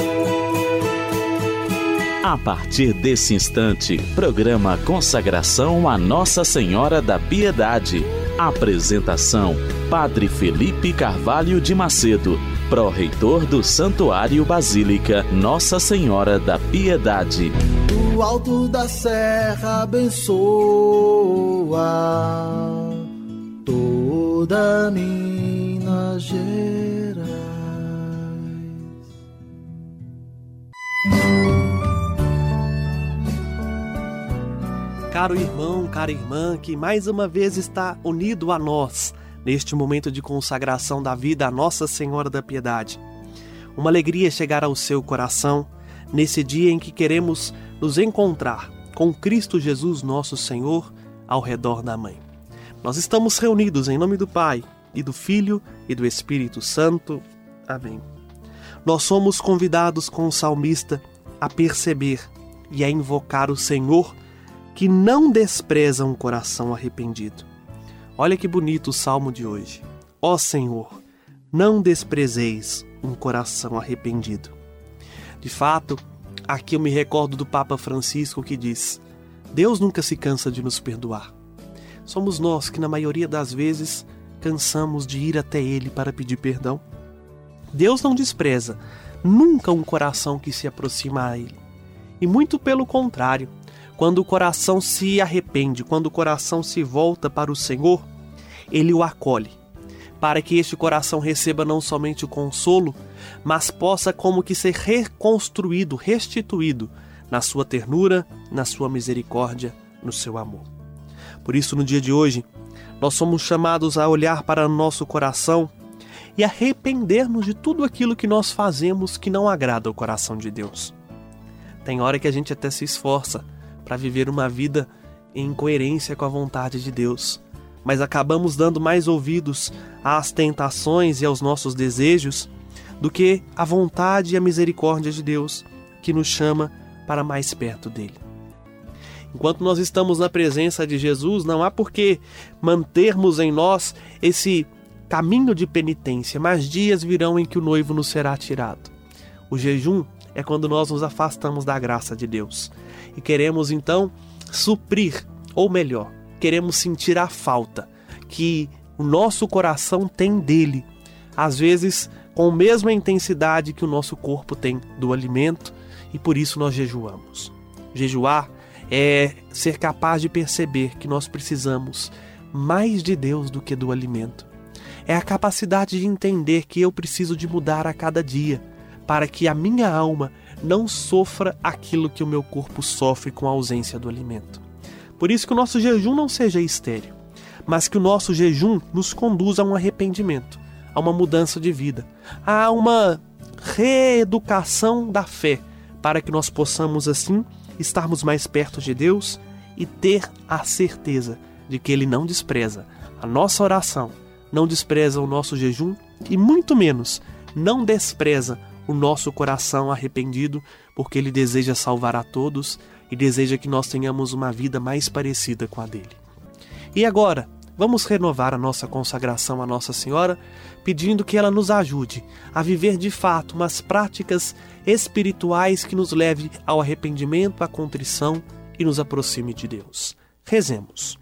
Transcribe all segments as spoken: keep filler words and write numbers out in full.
A partir desse instante, programa Consagração a Nossa Senhora da Piedade. Apresentação: Padre Felipe Carvalho de Macedo, pró-reitor do Santuário Basílica Nossa Senhora da Piedade. Do alto da serra abençoa toda Minas Gerais. Caro irmão, cara irmã, que mais uma vez está unido a nós neste momento de consagração da vida a Nossa Senhora da Piedade. Uma alegria chegar ao seu coração nesse dia em que queremos nos encontrar com Cristo Jesus, nosso Senhor, ao redor da Mãe. Nós estamos reunidos em nome do Pai, e do Filho, e do Espírito Santo. Amém. Nós somos convidados com o salmista a perceber e a invocar o Senhor, que não despreza um coração arrependido. Olha que bonito o salmo de hoje. Ó Senhor, não desprezeis um coração arrependido. De fato, aqui eu me recordo do Papa Francisco que diz: Deus nunca se cansa de nos perdoar. Somos nós que na maioria das vezes cansamos de ir até Ele para pedir perdão. Deus não despreza nunca um coração que se aproxima a Ele. E muito pelo contrário, quando o coração se arrepende, quando o coração se volta para o Senhor, Ele o acolhe, para que este coração receba não somente o consolo, mas possa como que ser reconstruído, restituído na sua ternura, na sua misericórdia, no seu amor. Por isso, no dia de hoje, nós somos chamados a olhar para o nosso coração e arrepender-nos de tudo aquilo que nós fazemos que não agrada ao coração de Deus. Tem hora que a gente até se esforça para viver uma vida em coerência com a vontade de Deus, mas acabamos dando mais ouvidos às tentações e aos nossos desejos do que à vontade e à misericórdia de Deus, que nos chama para mais perto dele. Enquanto nós estamos na presença de Jesus, não há por que mantermos em nós esse caminho de penitência, mas dias virão em que o noivo nos será tirado. O jejum é quando nós nos afastamos da graça de Deus e queremos então suprir, ou melhor, queremos sentir a falta que o nosso coração tem dele, às vezes com a mesma intensidade que o nosso corpo tem do alimento, e por isso nós jejuamos. Jejuar é ser capaz de perceber que nós precisamos mais de Deus do que do alimento. É a capacidade de entender que eu preciso de mudar a cada dia, para que a minha alma não sofra aquilo que o meu corpo sofre com a ausência do alimento. Por isso que o nosso jejum não seja estéril, mas que o nosso jejum nos conduza a um arrependimento, a uma mudança de vida, a uma reeducação da fé, para que nós possamos assim estarmos mais perto de Deus e ter a certeza de que Ele não despreza a nossa oração, não despreza o nosso jejum e muito menos não despreza o nosso coração arrependido, porque Ele deseja salvar a todos e deseja que nós tenhamos uma vida mais parecida com a dele. E agora, vamos renovar a nossa consagração à Nossa Senhora, pedindo que ela nos ajude a viver de fato umas práticas espirituais que nos leve ao arrependimento, à contrição e nos aproxime de Deus. Rezemos.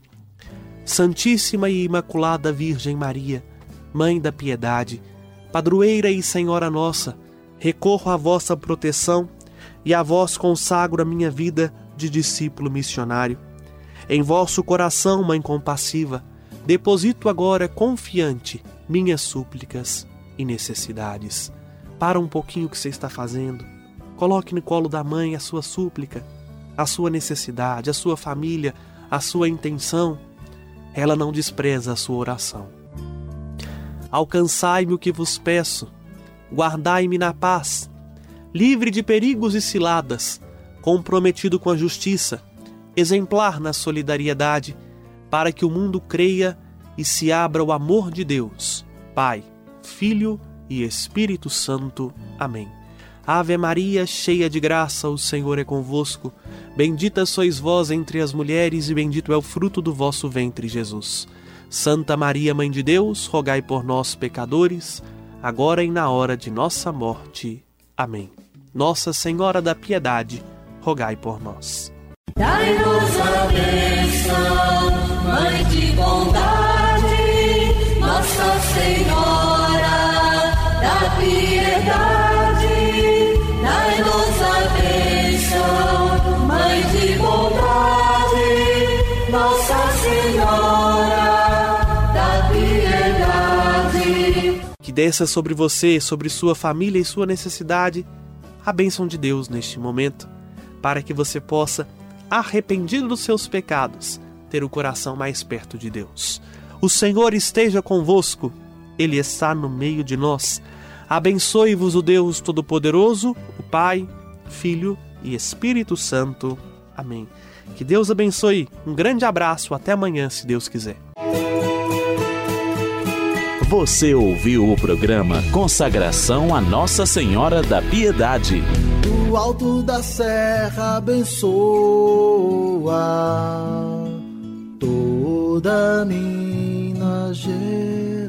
Santíssima e Imaculada Virgem Maria, Mãe da Piedade, Padroeira e Senhora nossa, recorro à vossa proteção e a vós consagro a minha vida de discípulo missionário. Em vosso coração, Mãe compassiva, deposito agora confiante minhas súplicas e necessidades. Para um pouquinho o que você está fazendo. Coloque no colo da mãe a sua súplica, a sua necessidade, a sua família, a sua intenção. Ela não despreza a sua oração. Alcançai-me o que vos peço, guardai-me na paz, livre de perigos e ciladas, comprometido com a justiça, exemplar na solidariedade, para que o mundo creia e se abra o amor de Deus, Pai, Filho e Espírito Santo. Amém. Ave Maria, cheia de graça, o Senhor é convosco. Bendita sois vós entre as mulheres e bendito é o fruto do vosso ventre, Jesus. Santa Maria, Mãe de Deus, rogai por nós, pecadores, agora e na hora de nossa morte. Amém. Nossa Senhora da Piedade, rogai por nós. Dai-nos a bênção, Mãe de bondade, Nossa Senhora da Piedade. Dai-nos a bênção, Mãe de bondade, Nossa Senhora da Piedade. Que desça sobre você, sobre sua família e sua necessidade, a bênção de Deus neste momento, para que você possa, arrependido dos seus pecados, ter o coração mais perto de Deus. O Senhor esteja convosco, Ele está no meio de nós. Abençoe-vos o Deus Todo-Poderoso, o Pai, Filho e Espírito Santo. Amém. Que Deus abençoe. Um grande abraço. Até amanhã, se Deus quiser. Você ouviu o programa Consagração a Nossa Senhora da Piedade. Do alto da serra abençoa toda Minas Gerais.